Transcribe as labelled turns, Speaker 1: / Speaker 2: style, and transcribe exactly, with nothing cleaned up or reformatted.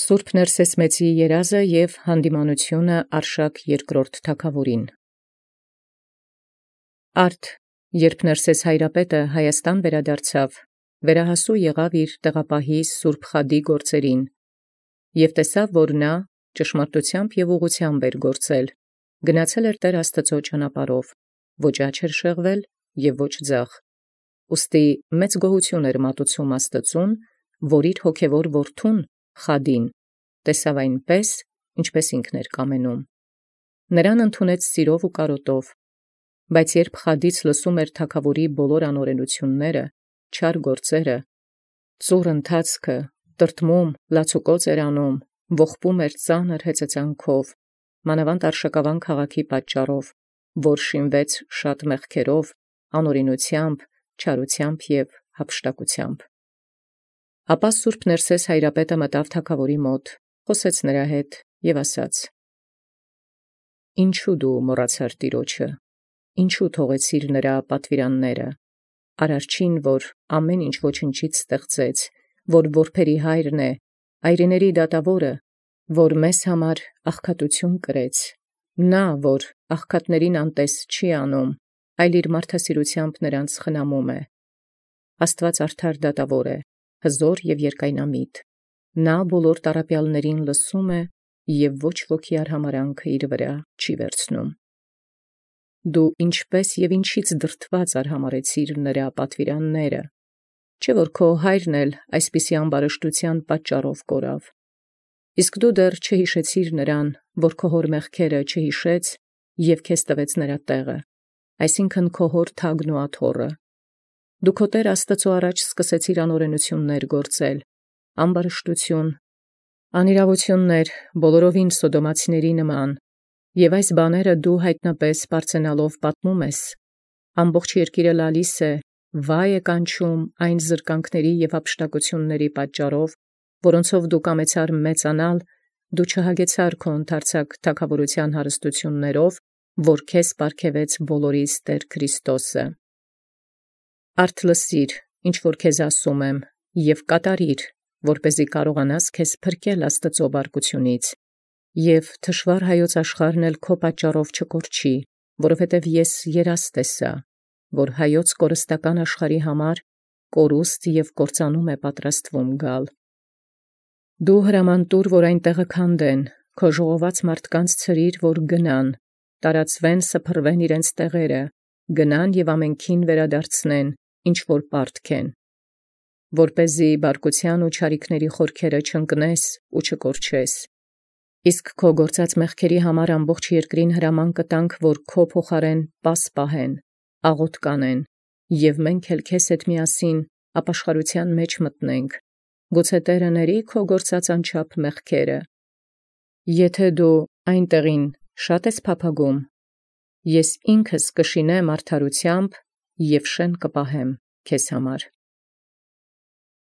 Speaker 1: Սուրբ Ներսես մեծի երազը և հանդիմանությունը Արշակ երկրորդ թագավորին։ Արդ, երբ Ներսես հայրապետը Հայաստան վերադարձավ, վերահասու եղավ իր տեղապահի Սուրբ Խադի գործերին, և տեսավ, որ նա ճշմարտությամբ և ուղղությամբ էր գործել, գնացել էր Տեր Աստծո ճանապարհով, ոչ աջ էր շեղվել և ոչ ձախ, ուստի մեծ գոհություն էր մատուցում Աստծուն, որ իր հոգևոր որդուն Խադին տեսավ այնպես, ինչպես ինքն էր կամենում։ Նրան ընդունեց սիրով ու կարոտով, բայց երբ Խադից լսում էր թագավորի բոլոր անօրենությունները, չար գործերը, ծուռ ընթացքը, տրտմում, լացուկոծ էր անում, ողբում էր ծանր հեծծանքով, մանավանդ Արշակավան քաղաքի պատճառով, որ շինվեց շատ մեղքերով, անօրենությամբ, չարությամբ և հափշտակությամբ։ Ապա Սուրբ Ներսես հայրապետը մտավ թագավորի մոտ, խոսեց նրա հետ և ասաց. «Ինչու դու մոռացար Տիրոջը, ինչու թողեցիր նրա պատվիրանները, Արարչին, որ ամեն ինչ ոչնչից ստեղծեց, որ որբերի հայրն է, այրիների դատավորը, որ մեզ համար աղքատություն կրեց, նա, որ աղքատներին անտես չի անում, այլ իր մարդասիրությամբ նրանց խնամում է։ Աստված արդար դատավոր է, հզոր և երկայնամիտ, նա բոլոր տառապյալներին լսում է և ոչ ոքի արհամարհանքը իր վրա չի վերցնում։ Դու ինչպես և ինչից դրդված արհամարհեցիր նրա պատվիրանները, չէ՞ որ քո հայրն էլ այսպիսի ամբարշտության պատճառով կորավ։ Իսկ դու դեռ չհիշեցիր նրան, որ քո հոր մեղքերը չհիշեց և քեզ տվեց նրա տեղը, այսինքն քո հոր թագն ու աթոռը։ Դու քո Տեր Աստծո առաջ սկսեցիր անօրենություններ գործել, ամբարշտություն, անիրավություններ, բոլորովին սոդոմացիների նման, և այս բաները դու հայտնապես պարծենալով պատմում ես, ամբողջ երկիրը լալիս է, վայ է կանչում այն զրկանքների և հափշտակությունների պատճառով, որոնցով դու կամեցար մեծանալ, դու չհագեցար քո ընդարձակ թագավորության հարստություններով, որ քեզ պարգևեց բոլորիս Տեր Քրիստոսը։ Արդ լսիր, ինչ որ քեզ ասում եմ, և կատարիր, որպեսզի կարողանաս քեզ փրկել Աստծո բարկությունից, և թշվառ հայոց աշխարհն էլ քո պատճառով չկորչի, որովհետև ես երազ տեսա, որ հայոց կորստական աշխարհի համար կորուստ և կործանում է պատրաստվում գալ։ Դու հրաման տուր, որ այն տեղը քանդեն, քո ժողոված մարդկանց ցրիր, որ գնան, տարածվեն, սփռվեն իրենց տեղերը, գնան և ամենքին վերադարձնեն, ինչ որ պարտք են, որպեսզի բարկության ու չարիքների խորքերը չընկնես ու չկորչես։ Իսկ քո գործած մեղքերի համար ամբողջ երկրին հրաման կտանք, որ քո փոխարեն պաս պահեն, աղոթ կանեն, և մենք էլ քեզ հետ միասին ապաշխարության մեջ մտնենք, գուցե Տերը ների քո գործած անչափ մեղքերը։ Եթե դու այն տեղին շատ ես փափագում, ես ինքս կշինեմ արդարությամբ և շեն կպահեմ քեզ համար։